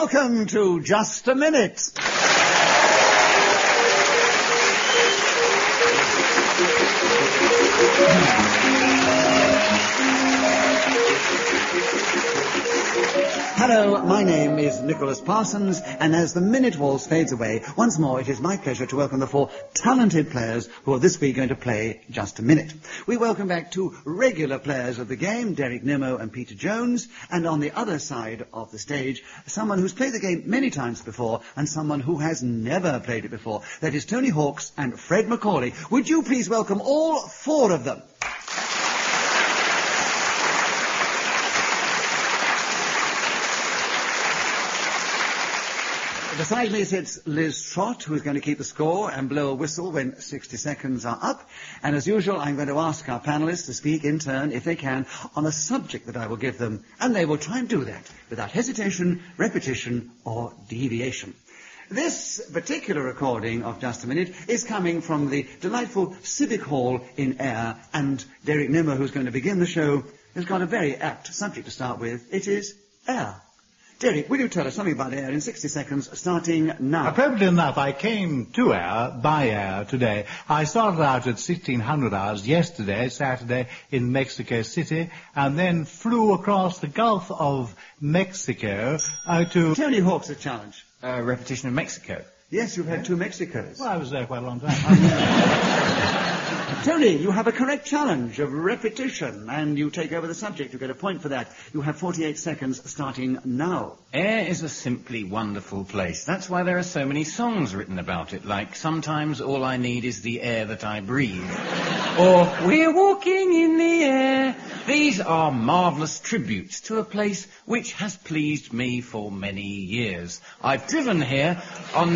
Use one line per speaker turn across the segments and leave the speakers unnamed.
welcome to Just a Minute. Hello, my name is Nicholas Parsons, and as the minute waltz fades away, once more it is my pleasure to welcome the four talented players who are this week going to play Just a Minute. We welcome back two regular players of the game, Derek Nimmo and Peter Jones, and on the other side of the stage, someone who's played the game many times before and someone who has never played it before. That is Tony Hawks and Fred Macaulay. Would you please welcome all four of them? Beside me sits Liz Trott, who is going to keep the score and blow a whistle when 60 seconds are up. And as usual, I'm going to ask our panellists to speak in turn, if they can, on a subject that I will give them. And they will try and do that without hesitation, repetition, or deviation. This particular recording of Just a Minute is coming from the delightful Civic Hall in Ayr. And Derek Nimmo, who's going to begin the show, has got a very apt subject to start with. It is Ayr. Derek, will you tell us something about Ayr in 60 seconds, starting now?
Appropriately enough, I came to Ayr by air today. I started out at 1600 hours yesterday, Saturday, in Mexico City, and then flew across the Gulf of Mexico to...
Tony Hawks, a challenge.
Repetition of Mexico.
Yes, you've had two Mexicos.
Well, I was there quite a long time.
Tony, you have a correct challenge of repetition, and you take over the subject. You get a point for that. You have 48 seconds starting now.
Ayr is a simply wonderful place. That's why there are so many songs written about it, like Sometimes All I Need Is the Air That I Breathe, or We're Walking in the Air. These are marvellous tributes to a place which has pleased me for many years. I've driven here on...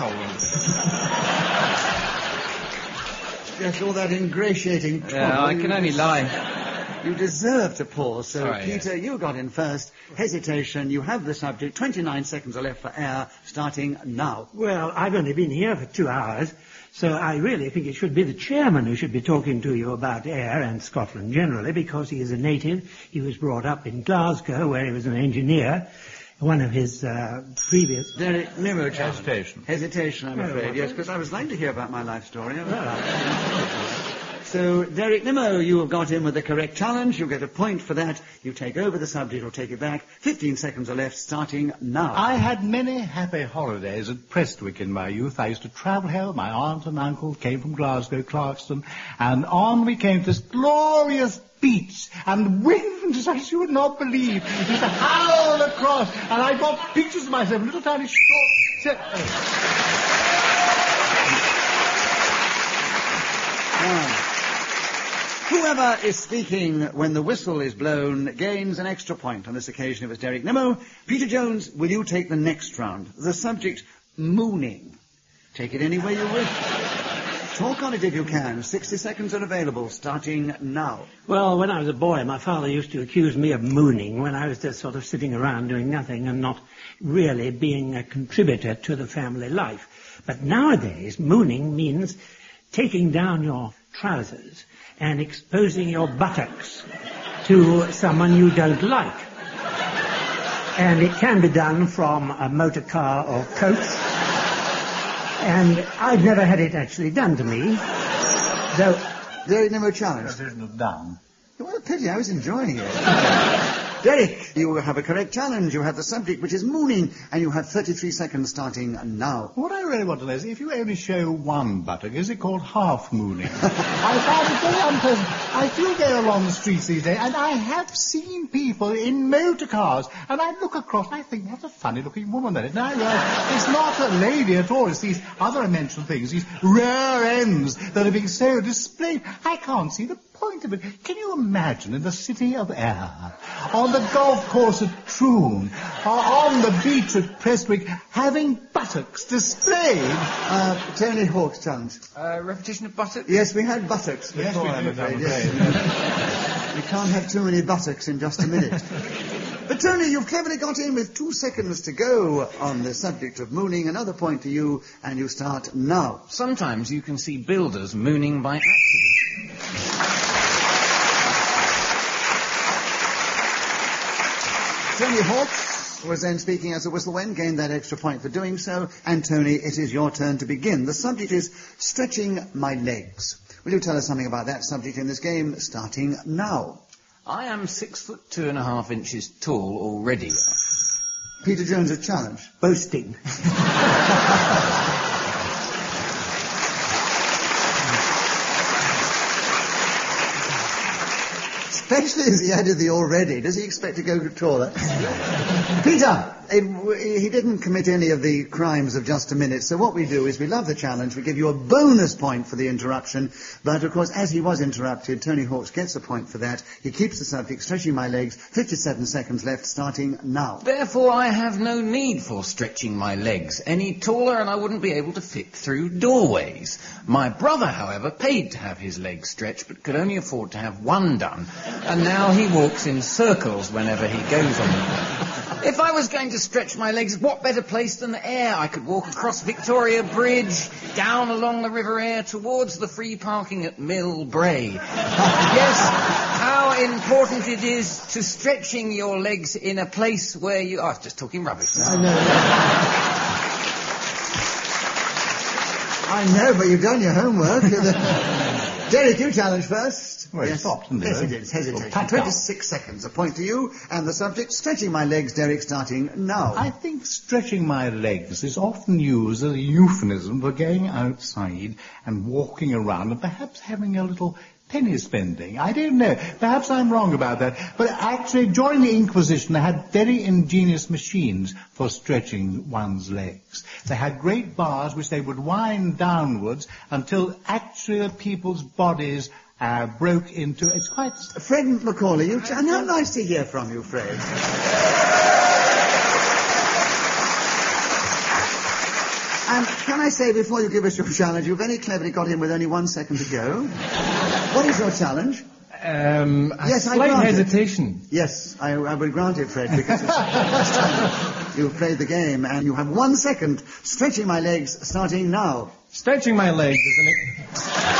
Yes, all that ingratiating trouble.
I can only lie.
You deserve to pause. So,
Sorry,
Peter,
yes.
You got in first. Hesitation. You have the subject. 29 seconds are left for Ayr, starting now.
Well, I've only been here for 2 hours, so I really think it should be the chairman who should be talking to you about Ayr and Scotland generally, because he is a native. He was brought up in Glasgow, where he was an engineer. One of his previous...
Derek Nimmo,
Hesitation.
Hesitation, I'm afraid, yes, because I was like to hear about my life story. So, Derek Nimmo, you have got in with the correct challenge. You get a point for that. You take over the subject or take it back. 15 seconds are left, starting now.
I had many happy holidays at Prestwick in my youth. I used to travel here. My aunt and uncle came from Glasgow, Clarkston, and on we came to this glorious beach, and wind, as you would not believe, used to howl across, and I got pictures of myself, little tiny short...
Whoever is speaking when the whistle is blown gains an extra point. On this occasion it was Derek Nimmo. Peter Jones, will you take the next round? The subject, mooning. Take it any way you wish. Talk on it if you can. 60 seconds are available, starting now.
Well, when I was a boy, my father used to accuse me of mooning when I was just sort of sitting around doing nothing and not really being a contributor to the family life. But nowadays, mooning means taking down your trousers and exposing your buttocks to someone you don't like. And it can be done from a motor car or coach. And I've never had it actually done to me. Though...
Derek Nimmo challenge.
That isn't done.
What a pity, I was enjoying it. Derek, you have a correct challenge. You have the subject, which is mooning, and you have 33 seconds starting now.
What I really want to know is, if you only show one buttock, is it called half mooning? I find it very unpleasant. I do go along the streets these days, and I have seen people in motor cars, and I look across and I think, that's a funny-looking woman there. Now I realise it's not a lady at all. It's these other unmentioned things, these rare ends that are being so displayed. I can't see the point of it. Can you imagine in the city of Ayr, on the golf course at Troon, or on the beach at Prestwick, having buttocks displayed?
Tony Hawks challenge.
Repetition of buttocks?
Yes, we had buttocks before,
Yes, we
I'm
did,
afraid. Yes. We can't have too many buttocks in just a minute. But Tony, you've cleverly got in with 2 seconds to go on the subject of mooning. Another point to you, and you start now.
Sometimes you can see builders mooning by accident.
Tony Hawks, was then speaking as the whistle went, gained that extra point for doing so. And Tony, it is your turn to begin. The subject is stretching my legs. Will you tell us something about that subject in this game, starting now?
I am 6'2.5" tall already.
Peter Jones, a challenge.
Boasting.
Especially as he added the already. Does he expect to go taller? Peter, he didn't commit any of the crimes of just a minute, so what we do is we love the challenge, we give you a bonus point for the interruption, but of course as he was interrupted, Tony Hawks gets a point for that. He keeps the subject, stretching my legs, 57 seconds left, starting now.
Therefore, I have no need for stretching my legs any taller, and I wouldn't be able to fit through doorways. My brother, however, paid to have his legs stretched, but could only afford to have one done, and now he walks in circles whenever he goes on them. If I was going to stretch my legs, what better place than the air? I could walk across Victoria Bridge, down along the River Aire, towards the free parking at Mill Bray. Yes, how important it is to stretching your legs in a place where you... Oh, I was just talking rubbish.
I know, but you've done your homework. Derek, you challenge first.
Well,
yes.
Stopped, didn't
Yes,
it?
he did. Hesitation.
Well,
26 seconds. A point to you. And the subject, stretching my legs, Derek, starting now.
I think stretching my legs is often used as a euphemism for going outside and walking around and perhaps having a little penny spending. I don't know. Perhaps I'm wrong about that. But actually, during the Inquisition, they had very ingenious machines for stretching one's legs. They had great bars which they would wind downwards until actually the people's bodies broke into... It's quite...
Fred Macaulay, how nice to hear from you, Fred. And can I say, before you give us your challenge, you very cleverly got in with only 1 second to go. What is your challenge?
Yes,
slight
hesitation.
Yes, I will grant it, Fred, because it's the first time you've played the game, and you have 1 second. Stretching my legs, starting now.
Stretching my legs is an...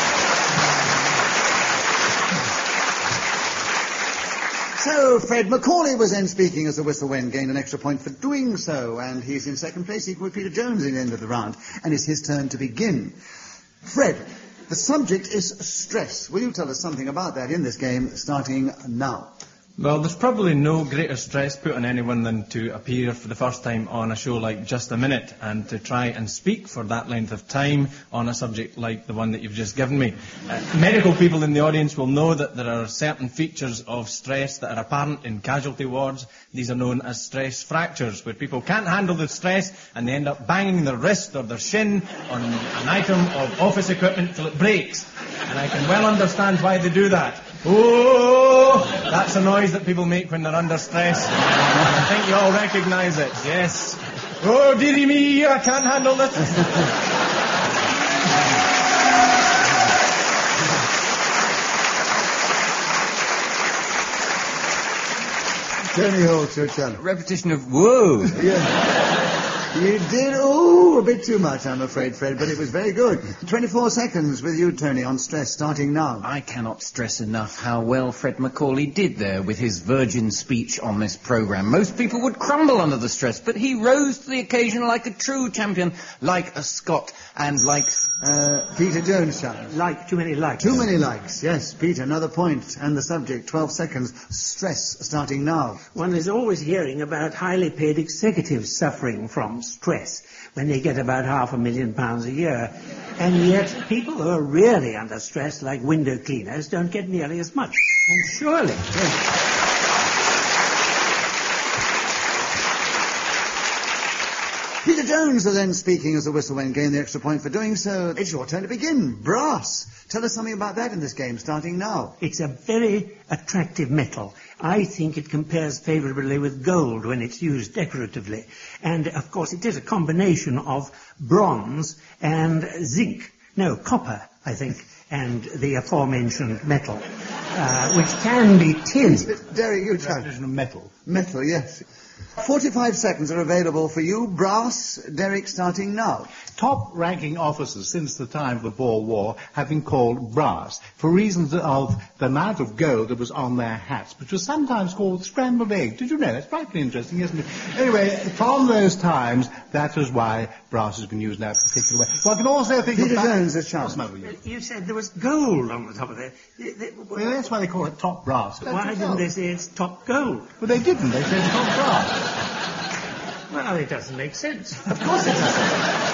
So, Fred Macaulay was then speaking as the whistle went, gained an extra point for doing so, and he's in second place, equal with Peter Jones in the end of the round, and it's his turn to begin. Fred, the subject is stress. Will you tell us something about that in this game, starting now?
Well, there's probably no greater stress put on anyone than to appear for the first time on a show like Just a Minute and to try and speak for that length of time on a subject like the one that you've just given me. Medical people in the audience will know that there are certain features of stress that are apparent in casualty wards. These are known as stress fractures, where people can't handle the stress and they end up banging their wrist or their shin on an item of office equipment till it breaks. And I can well understand why they do that. Oh, that's a noise that people make when they're under stress. I think you all recognise it, yes. Oh, dearie me, I can't handle this.
Tony Hawks, your challenge.
Repetition of whoa.
Yeah. You did, a bit too much, I'm afraid, Fred, but it was very good. 24 seconds with you, Tony, on stress, starting now.
I cannot stress enough how well Fred Macaulay did there with his virgin speech on this programme. Most people would crumble under the stress, but he rose to the occasion like a true champion, like a Scot, and like...
Peter Jones challenge.
Like, too many likes.
Too many likes, yes. Peter, another point. And the subject, 12 seconds, stress, starting now.
One is always hearing about highly paid executives suffering from stress when they get about £500,000 a year. And yet people who are really under stress, like window cleaners, don't get nearly as much. And surely... Yes.
Peter Jones was then speaking as the whistle went, gained the extra point for doing so. It's your turn to begin. Brass. Tell us something about that in this game, starting now.
It's a very attractive metal. I think it compares favourably with gold when it's used decoratively. And, of course, it is a combination of bronze and zinc. No, copper, I think, and the aforementioned metal, which can be tin.
Derek, you challenge.
Metal.
Metal, yes. 45 seconds are available for you. Brass, Derek, starting now.
Top-ranking officers since the time of the Boer War have been called brass for reasons of the amount of gold that was on their hats, which was sometimes called scrambled egg. Did you know? That's frightfully interesting, isn't it? Anyway, from those times, that is why brass has been used in that particular way. One can also think
Peter
of...
Jones, a chance.
You said there was gold on the top of it.
Well, that's why they call it top brass.
Why didn't they say it's top gold?
Well, they didn't. They said top brass.
Well, it doesn't make sense.
Of course it doesn't.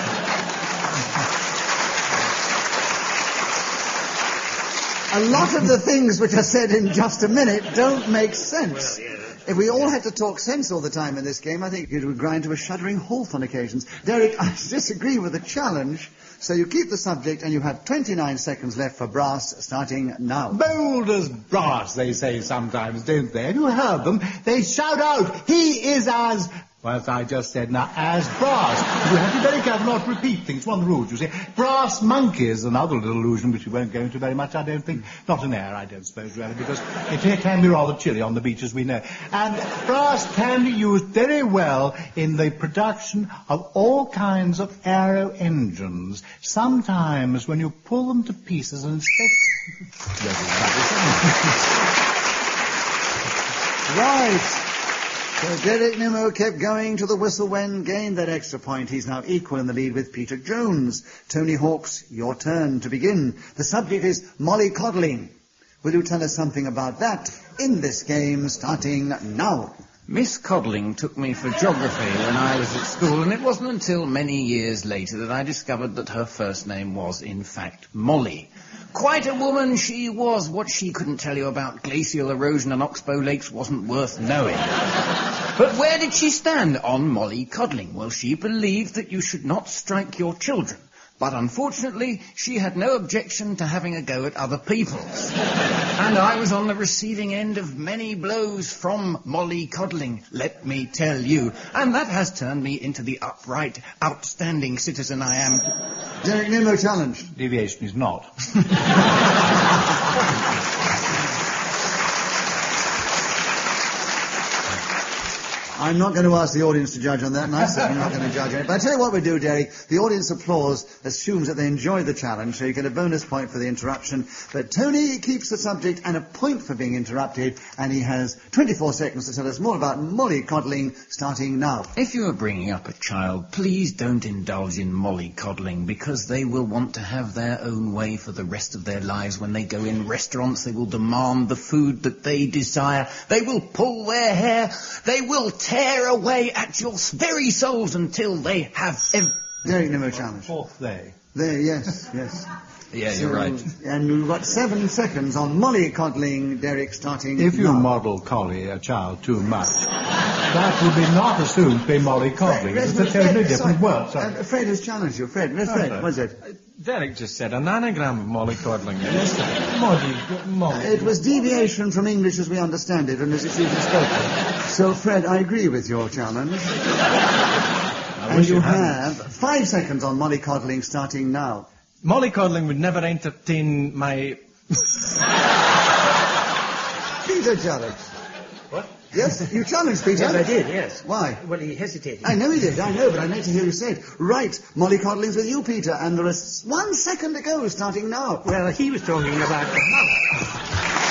A lot of the things which are said in just a minute don't make sense.
Well, yeah.
If we all had to talk sense all the time in this game, I think it would grind to a shuddering halt on occasions. Derek, I disagree with the challenge. So you keep the subject and you have 29 seconds left for brass, starting now.
Bold as brass, they say sometimes, don't they? Have you heard them? They shout out, he is as... Well, as I just said now, as brass. You have to be very careful not to repeat things. One of the rules, you see. Brass monkeys, another little illusion which we won't go into very much, I don't think. Not in air, I don't suppose, really, because it can be rather chilly on the beach, as we know. And brass can be used very well in the production of all kinds of aero engines. Sometimes when you pull them to pieces and inspect...
Right. So Derek Nimmo kept going to the whistle when gained that extra point. He's now equal in the lead with Peter Jones. Tony Hawks, your turn to begin. The subject is mollycoddling. Will you tell us something about that in this game, starting now?
Miss Coddling took me for geography when I was at school, and it wasn't until many years later that I discovered that her first name was, in fact, Molly. Quite a woman she was. What she couldn't tell you about glacial erosion and oxbow lakes wasn't worth knowing. But where did she stand on mollycoddling? Well, she believed that you should not strike your children. But unfortunately, she had no objection to having a go at other people's. And I was on the receiving end of many blows from mollycoddling, let me tell you. And that has turned me into the upright, outstanding citizen I am.
Derek Nimmo challenge.
Deviation is not.
I'm not going to ask the audience to judge on that, and I'm certainly not going to judge on it. But I tell you what we do, Derek. The audience applause assumes that they enjoy the challenge, so you get a bonus point for the interruption. But Tony keeps the subject and a point for being interrupted, and he has 24 seconds to tell us more about mollycoddling, starting now.
If you are bringing up a child, please don't indulge in mollycoddling, because they will want to have their own way for the rest of their lives. When they go in restaurants, they will demand the food that they desire. They will pull their hair. They will tear away at your very souls until they have...
Derek Nimmo challenge.
Fourth day.
There, yes, yes.
Yeah, you're right.
And we've got 7 seconds on mollycoddling, Derek, starting
If you
now.
model collie a child too much, that would be not assumed to be mollycoddling. It's a totally different word.
Fred has challenged you. Fred, where's Fred? What's it?
Derek just said an anagram of mollycoddling.
It was deviation from English as we understand it and as it's usually spoken. So, Fred, I agree with your challenge. And you have 5 seconds on mollycoddling, starting now.
Mollycoddling would never entertain my...
Peter challenged.
What?
Yes, you challenged Peter.
Yes, I did, yes.
Why?
Well, he hesitated.
I know he did, I know, but I meant to hear you say it. Right, mollycoddling's with you, Peter, and there is 1 second to go, starting now.
Well, he was talking about the mother.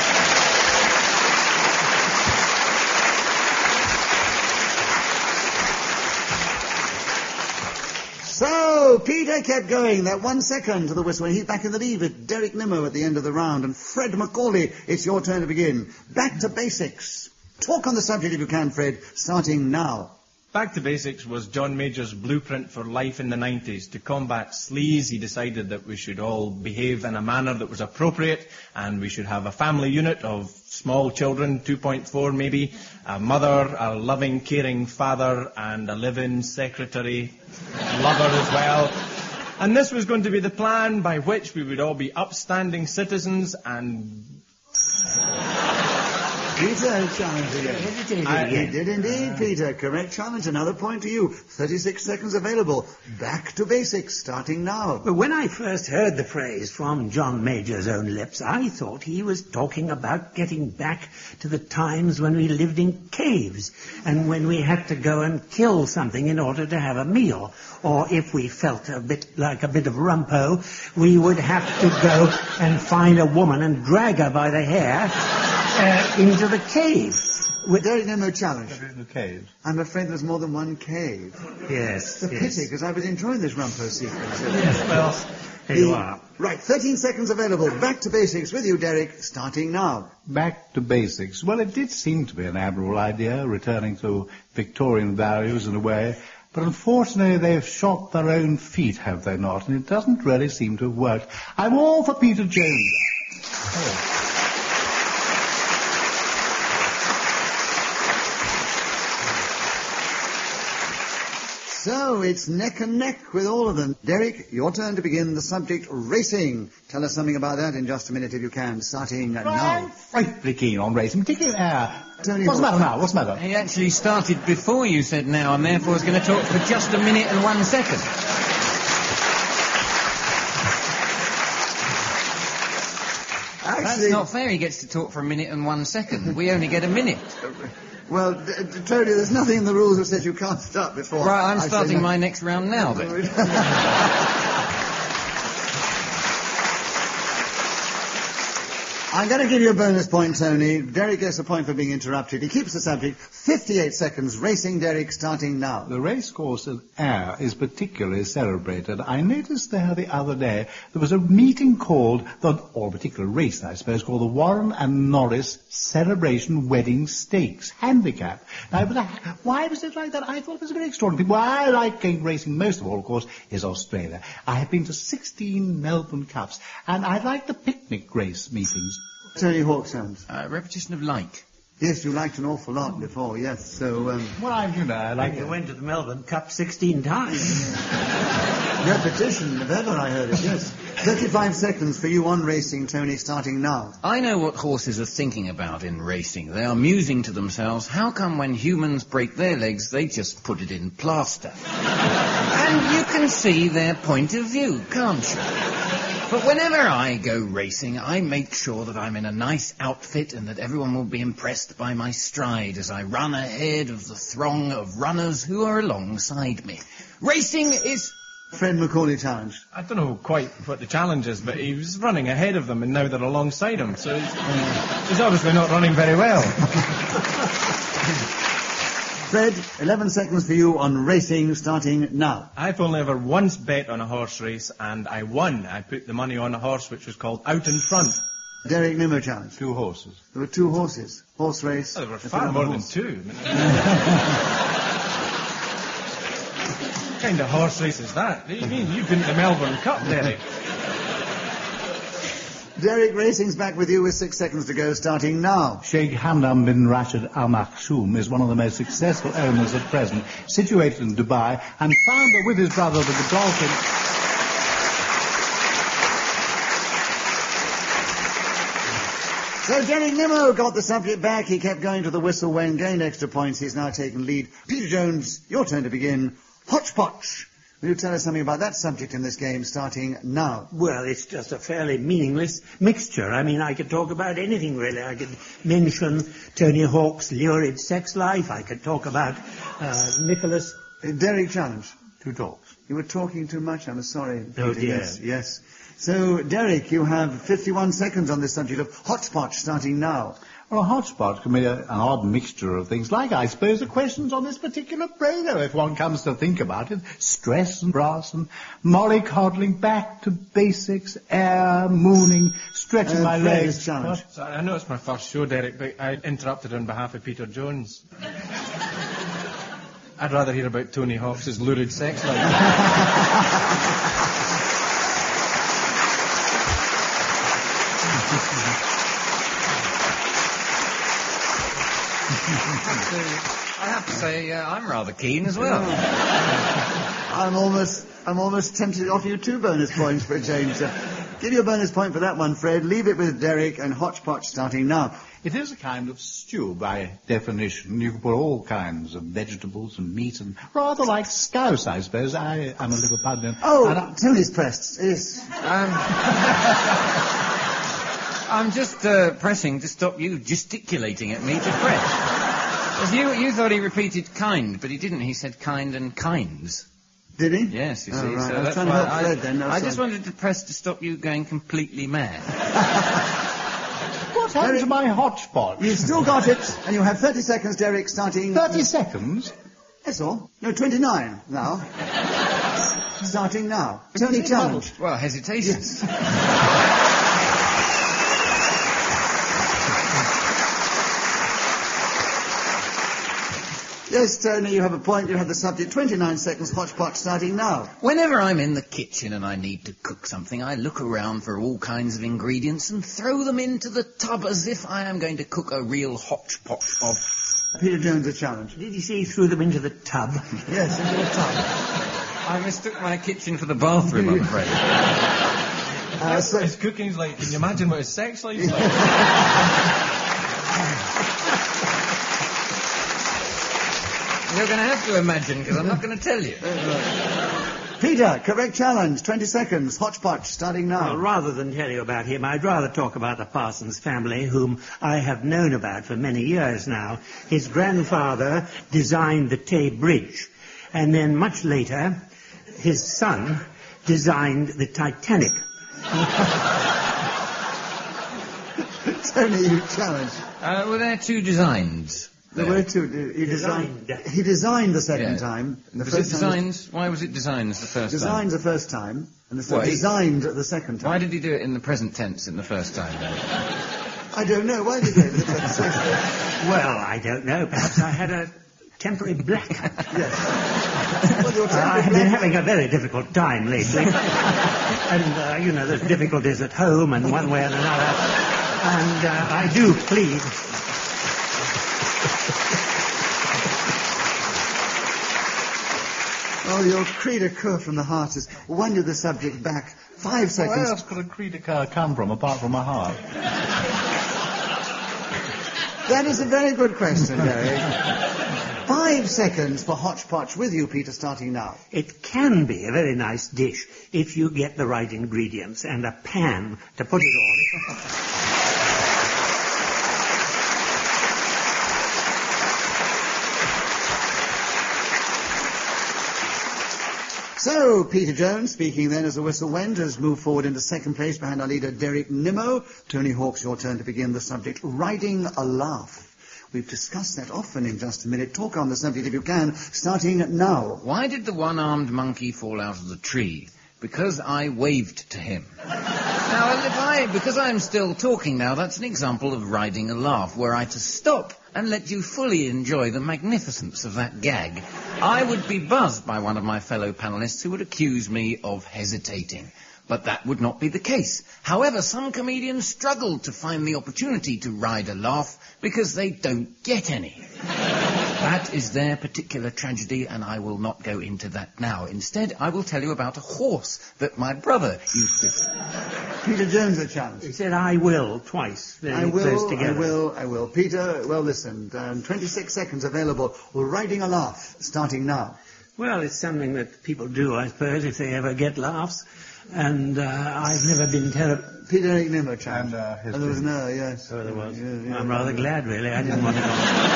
So, Peter kept going. That 1 second to the whistle. He's back in the lead with Derek Nimmo at the end of the round. And Fred Macaulay, it's your turn to begin. Back to basics. Talk on the subject if you can, Fred, starting now.
Back to Basics was John Major's blueprint for life in the 90s. To combat sleaze, he decided that we should all behave in a manner that was appropriate, and we should have a family unit of small children, 2.4 maybe, a mother, a loving, caring father, and a live-in secretary, lover as well. And this was going to be the plan by which we would all be upstanding citizens and...
Peter challenged again.
Hesitated
He
again.
did indeed, Peter. Correct challenge. Another point to you. 36 seconds available. Back to basics, starting now.
But when I first heard the phrase from John Major's own lips, I thought he was talking about getting back to the times when we lived in caves and when we had to go and kill something in order to have a meal. Or if we felt a bit like a bit of rumpo, we would have to go and find a woman and drag her by the hair into the cave.
Derek Nemo challenge.
In the cave.
I'm afraid there's more than one cave.
Yes,
It's a pity, because I was enjoying this Rumpo sequence.
Yes, well, there you are.
Right, 13 seconds available. Back to basics with you, Derek, starting now.
Back to basics. Well, it did seem to be an admirable idea, returning to Victorian values in a way. But unfortunately, they've shot their own feet, have they not? And it doesn't really seem to have worked. I'm all for Peter Jones. Oh.
So, it's neck and neck with all of them. Derek, your turn to begin the subject racing. Tell us something about that in just a minute if you can, starting
I'm
now.
frightfully keen on racing, particularly air.
Tony
What's the
Hawk.
matter now? What's the matter?
He actually started before you said now, and therefore is going to talk for just a minute and 1 second. That's
Actually,
not fair. He gets to talk for a minute and 1 second. We only get a minute.
well, Tony, there's nothing in the rules that says you can't start before.
Right, I'm
I say
starting
no.
my next round now, then.
I'm going to give you a bonus point, Tony. Derek gets a point for being interrupted. He keeps the subject. 58 seconds. Racing, Derek, starting now.
The racecourse at Ayr is particularly celebrated. I noticed there the other day there was a meeting called, or a particular race, I suppose, called the Warren and Norris Celebration Wedding Stakes Handicap. Now, why was it like that? I thought it was very extraordinary. Well, I like going racing most of all, of course, is Australia. I have been to 16 Melbourne Cups, and I like the picnic race meetings.
Tony Hawk sounds.
Repetition of like.
Yes, you liked an awful lot before, yes. So,
Well, I like
You went to the Melbourne Cup 16 times.
repetition of ever, I heard it, yes. 35 seconds for you on racing, Tony, starting now.
I know what horses are thinking about in racing. They are musing to themselves, how come when humans break their legs, they just put it in plaster? And you can see their point of view, can't you? But whenever I go racing, I make sure that I'm in a nice outfit and that everyone will be impressed by my stride as I run ahead of the throng of runners who are alongside me. Racing is...
Fred McCauley challenge.
I don't know quite what the challenge is, but he was running ahead of them and now they're alongside him, so he's obviously not running very well.
Fred, 11 seconds for you on racing, starting now.
I've only ever once bet on a horse race, and I won. I put the money on a horse which was called Out in Front.
Derek Nimmo challenge.
2 horses.
There were 2 horses. Horse race.
Oh, there were
That's
far
another
more than
horse.
2. What kind of horse race is that? What do you mean? You've been to the Melbourne Cup, Derek.
Derek, racing's back with you with 6 seconds to go, starting now.
Sheikh Hamdan bin Rashid Al Maktoum is one of the most successful owners at present, situated in Dubai, and founder with his brother of the Godolphin.
So Derek Nimmo got the subject back. He kept going to the whistle when gained extra points. He's now taken lead. Peter Jones, your turn to begin. Hodgepodge. Will you tell us something about that subject in this game, starting now?
Well, it's just a fairly meaningless mixture. I mean, I could talk about anything, really. I could mention Tony Hawk's lurid sex life. I could talk about Nicholas...
Derek challenge.
2 talks.
You were talking too much, I'm sorry.
Oh,
Peter.
dear.
Yes. So, Derek, you have 51 seconds on this subject of hodgepodge, starting now.
Well, a hodgepodge can be an odd mixture of things, like, I suppose, the questions on this particular program, if one comes to think about it. Stress and brass and mollycoddling, back to basics, air, mooning, stretching my
Fred
legs.
is challenged.
So I know it's my first show, Derek, but I interrupted on behalf of Peter Jones. I'd rather hear about Tony Hawk's lurid sex life.
I have to say, I'm rather keen as well.
I'm almost tempted to offer you 2 bonus points for a change. Give you a bonus point for that one, Fred. Leave it with Derek and Hotchpotch starting now.
It is a kind of stew by definition. You can put all kinds of vegetables and meat and rather like scouse, I suppose. I am a Liverpudlian.
Oh, Tony's pressed. Yes.
I'm just pressing to stop you gesticulating at me to press. 'Cause you thought he repeated kind, but he didn't. He said kind and kinds.
Did he?
Yes, you see.
Right.
So
I was
that's
trying to
why
help Fred then. No,
I
sorry.
just wanted to press to stop you going completely mad.
What happened to my Hotchpotch?
You've still got it, and you have 30 seconds, Derek, starting...
30 seconds?
That's all. No, 29 now. Starting now. Tony, challenge.
Well, hesitation.
Yes. Yes, Tony, you have a point. You have the subject. 29 seconds, Hotchpotch, starting now.
Whenever I'm in the kitchen and I need to cook something, I look around for all kinds of ingredients and throw them into the tub as if I am going to cook a real hotchpotch of...
Peter Jones, a challenge.
Did you see he threw them into the tub?
Yes, into the tub.
I mistook my kitchen for the bathroom, I'm afraid.
So,
His cooking's like, can you imagine what his sex life's like?
You're going to have to imagine, because I'm not going to tell you.
Peter, correct challenge. 20 seconds, Hotchpotch, starting now.
Well, rather than tell you about him, I'd rather talk about the Parsons family, whom I have known about for many years now. His grandfather designed the Tay Bridge, and then much later, his son designed the Titanic.
Tony, you challenge.
Were there two designs?
There were two. He designed the second time. The
Was it designed? Why was it designed the first
designed
time?
the first time, and the
Why?
designed the second time.
Why did he do it in the present tense in the first time, then?
I don't know. Why did he do it?
Well, I don't know. Perhaps I had a temporary blackout.
Yes. Well, your
I
temporary
have been
blackout-
having a very difficult time lately. And, there's difficulties at home and one way and another. And I do plead.
Oh, your cri de coeur from the heart has wandered the subject back. 5 seconds.
Where else could a cri de coeur come from apart from my heart?
That is a very good question, Derek. 5 seconds for Hotchpotch with you, Peter, starting now.
It can be a very nice dish if you get the right ingredients and a pan to put it all in.
So, Peter Jones, speaking then as the whistle went, has moved forward into second place behind our leader, Derek Nimmo. Tony Hawk's your turn to begin the subject, riding a laugh. We've discussed that often in just a minute. Talk on the subject if you can, starting now.
Why did the one-armed monkey fall out of the tree? Because I waved to him. Now, because I'm still talking now, that's an example of riding a laugh. Were I to stop and let you fully enjoy the magnificence of that gag, I would be buzzed by one of my fellow panellists who would accuse me of hesitating. But that would not be the case. However, some comedians struggle to find the opportunity to ride a laugh because they don't get any. That is their particular tragedy, and I will not go into that now. Instead, I will tell you about a horse that my brother used to...
Peter Jones, a challenge.
He said, I will, twice, very close together.
I will. Peter, well, listen, 26 seconds available. We're riding a laugh, starting now.
Well, it's something that people do, I suppose, if they ever get laughs. And I've never been terrible...
Peter Eric Nimmo, challenge.
And
there was no, yes.
Oh, there was.
Yeah,
I'm rather glad, really. I didn't want to go.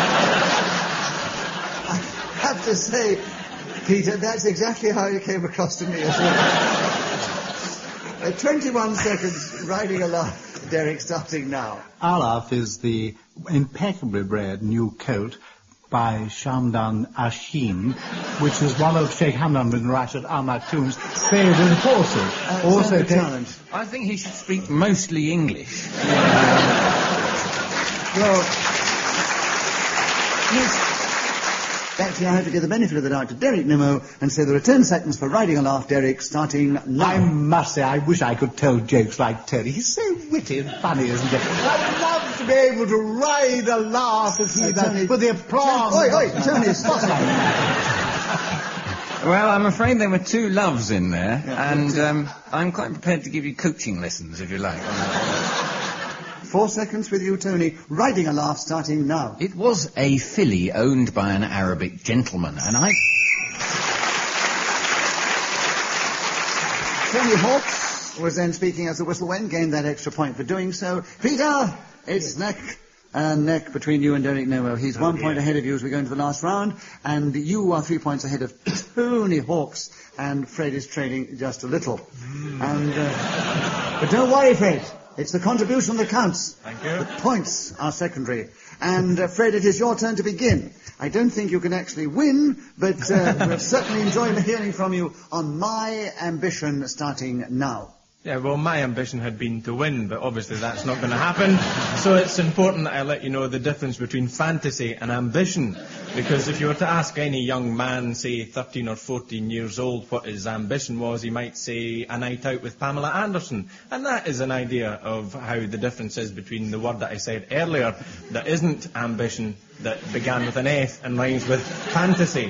I have to say, Peter, that's exactly how you came across to me as well. 21 seconds, riding a laugh. Derek, starting now.
Alaf is the impeccably bred new colt by Shamdan Ashim, which is one of Sheikh Hamdan bin Rashid Al Maktoum's favourite horses.
Also, challenge.
I think he should speak mostly English.
Well, yes. Actually, I have to give the benefit of the doubt to Derek Nimmo and say there are 10 seconds for riding a laugh, Derek, starting now.
I must say, I wish I could tell jokes like Terry. He's so witty and funny, isn't he? I'd love to be able to ride a laugh as he does,
Tony,
with the applause.
Oi, Tony, stop.
Well, I'm afraid there were two loves in there, and I'm quite prepared to give you coaching lessons, if you like.
4 seconds with you, Tony. Riding a laugh starting now.
It was a filly owned by an Arabic gentleman, and I...
Tony Hawks was then speaking as the whistle went, gained that extra point for doing so. Peter, it's neck and neck between you and Derek Nemo. He's 1 point ahead of you as we go into the last round, and you are 3 points ahead of Tony Hawks, and Fred is trailing just a little. And but don't worry, Fred. It's the contribution that counts.
Thank you.
The points are secondary. And, Fred, it is your turn to begin. I don't think you can actually win, but we'll certainly enjoy hearing from you on My Ambition starting now.
Yeah, well, my ambition had been to win, but obviously that's not going to happen. So it's important that I let you know the difference between fantasy and ambition. Because if you were to ask any young man, say 13 or 14 years old, what his ambition was, he might say a night out with Pamela Anderson. And that is an idea of how the difference is between the word that I said earlier that isn't ambition, that began with an F and rhymes with fantasy.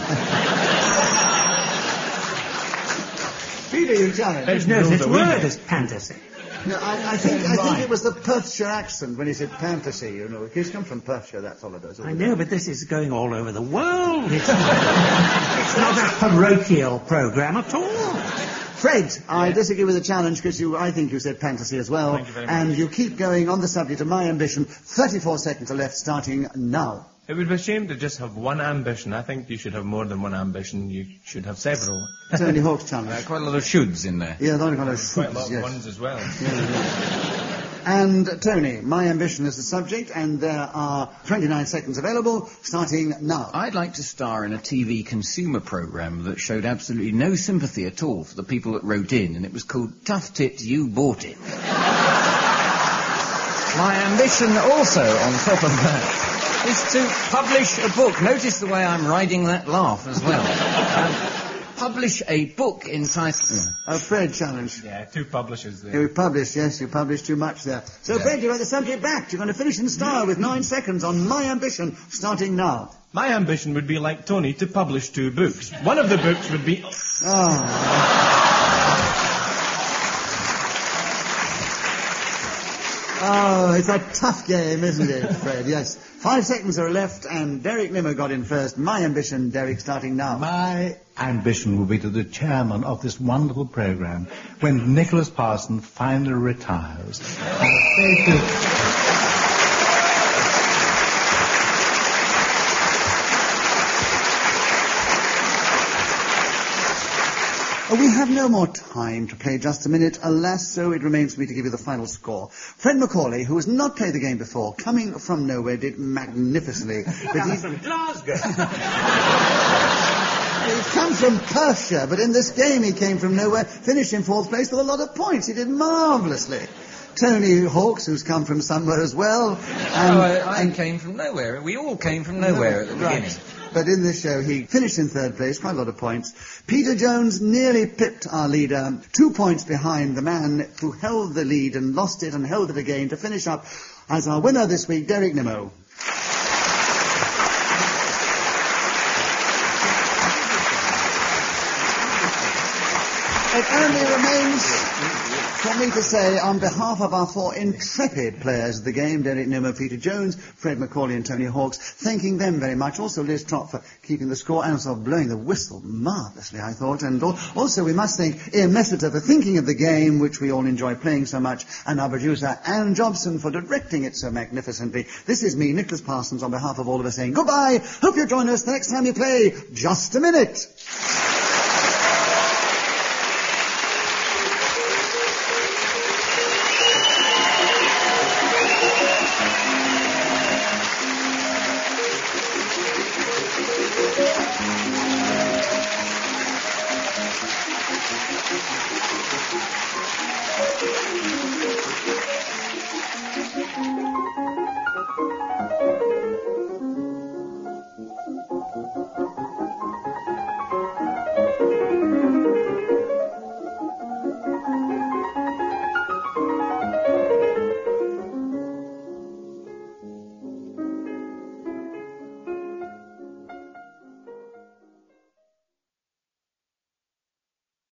Peter, you challenge.
There's no such word as fantasy.
No, I think it was the Perthshire accent when he said fantasy, you know. He's come from Perthshire, that's all it is.
I know, but this is going all over the world. It's not a parochial programme at all.
Fred, I disagree with the challenge because I think you said fantasy as well.
Thank you very much.
And you keep going on the subject of My Ambition. 34 seconds are left starting now.
It would be a shame to just have one ambition. I think you should have more than one ambition. You should have several.
Tony Hawk's challenge.
Quite a lot of shoulds in there.
Yeah, they're kind of
Quite a lot of
yes.
ones as well.
And, Tony, My Ambition is the subject, and there are 29 seconds available, starting now.
I'd like to star in a TV consumer programme that showed absolutely no sympathy at all for the people that wrote in, and it was called Tough Tits, You Bought It. My ambition also, on top of that, is to publish a book. Notice the way I'm riding that laugh as well. Publish a book entitled...
A Fred challenge.
Yeah, two publishers there.
You published, yes, you published too much there. So, Fred, you have the subject back. You're going to finish in style with 9 seconds on My Ambition, starting now.
My ambition would be, like Tony, to publish 2 books. One of the books would be...
Oh, it's a tough game, isn't it, Fred? Yes. 5 seconds are left, and Derek Nimmo got in first. My Ambition, Derek, starting now.
My ambition will be to be the chairman of this wonderful programme when Nicholas Parsons finally retires. Thank you.
We have no more time to play just a minute, alas, so it remains for me to give you the final score. Fred Macaulay, who has not played the game before, coming from nowhere, did magnificently. But he's
from Glasgow.
He comes from Perthshire, but in this game he came from nowhere, finished in 4th place with a lot of points. He did marvellously. Tony Hawks, who's come from somewhere as well.
I came from nowhere. We all came from nowhere at the beginning.
Right. But in this show, he finished in 3rd place, quite a lot of points. Peter Jones nearly pipped our leader, 2 points behind the man who held the lead and lost it and held it again to finish up as our winner this week, Derek Nimmo. It only remains for me to say, on behalf of our 4 intrepid players of the game, Derek Nimmo, Peter Jones, Fred Macaulay and Tony Hawks, thanking them very much. Also Liz Trott for keeping the score and also blowing the whistle marvellously, I thought. And also we must thank Ian Messiter for thinking of the game, which we all enjoy playing so much, and our producer Anne Jobson for directing it so magnificently. This is me, Nicholas Parsons, on behalf of all of us saying goodbye. Hope you'll join us the next time you play Just a Minute.